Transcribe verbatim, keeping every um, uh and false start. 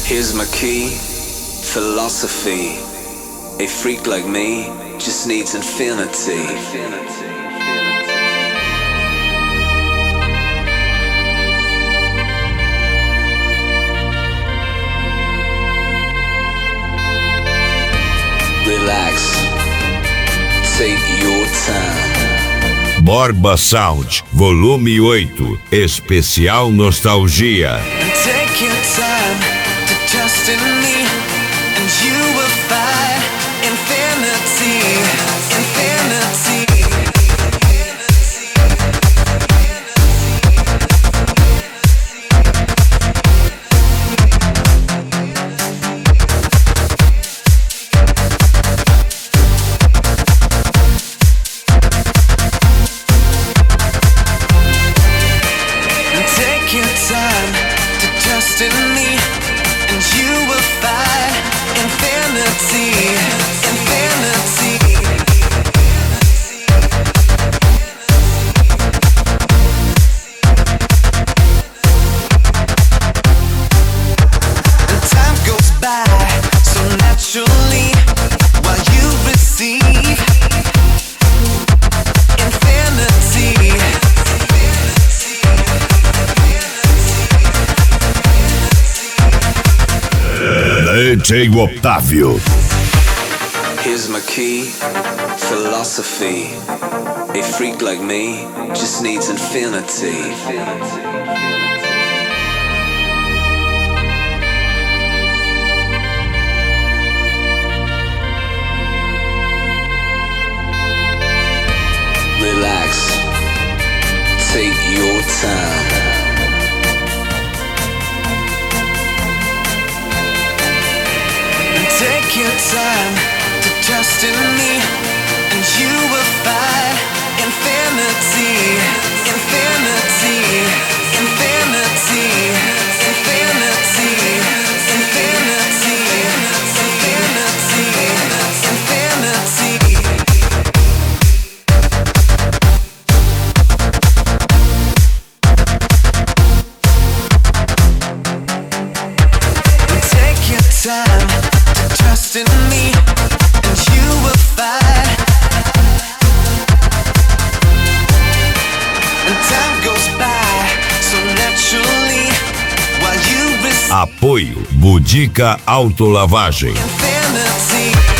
Here's my key, philosophy. A freak like me just needs infinity. Relax, take your time. Borba Sound, volume oito, especial nostalgia. Take your time to trust in me, and you will find infinity, infinity. D J Otávio. Here's my key, philosophy. A freak like me just needs infinity. Relax, take your time. Take your time to trust in me, and you will find infinity, infinity, infinity, infinity, infinity, infinity, infinity. Take your time. Trust in me, and you will find. And time goes by so naturally while you receive. Apoio Budica Autolavagem. Infinity.